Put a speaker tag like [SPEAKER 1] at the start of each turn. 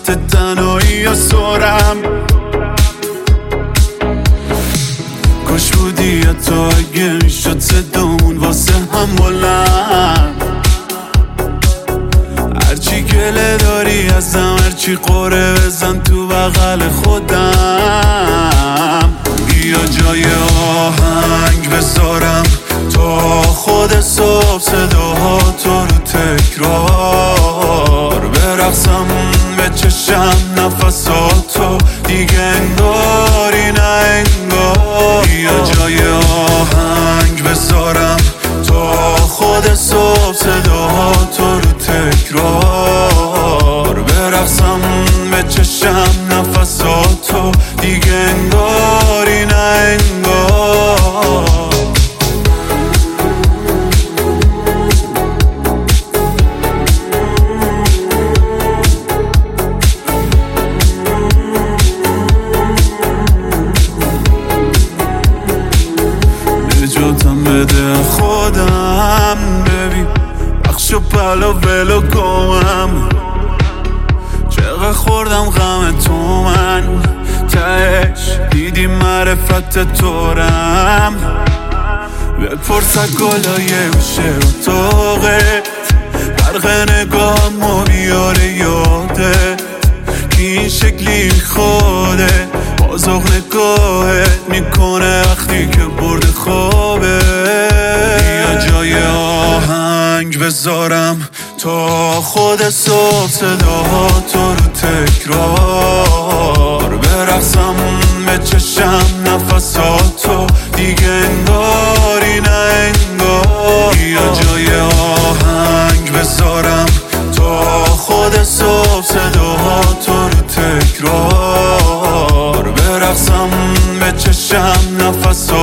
[SPEAKER 1] وسط تنهایی و سرم. کاش بودی تو اگه میشد صدامون واسه هم بلند. هرچی گله داری ازم، هرچی قره بزن تو بغل خودم. بیا جای آهنگ بذارم تا خود صبح صداها تو رو تکرار برقصم، به چشم نفساتو دیگه انگاری نه انگار. بیا جای آهنگ بذارم تا خود صبح صداها تو رو تکرار برقصم، به چشم نفساتو دیگه انگاری نه انگار. نجاتم بده خودم، ببین بخش و پلا ولو گمم. چقدر خوردم غم تو من، تهش دیدی معرفت تورم. بپرس از گلای گوشه اتاقت، برق نگاهمو بیاره یادت که این شکلی خوده. بازاق نگاهت میکنه وقتی که برد خوابه. بیا جای آهنگ بذارم تا خود صبح صداها تو رو تکرار برقصم، به چشم نفساتو دیگه انگاری نه انگار. بیا جای آهنگ بذارم تا خود صبح صداها تو رو تکرار برقصم، به چشم نفساتو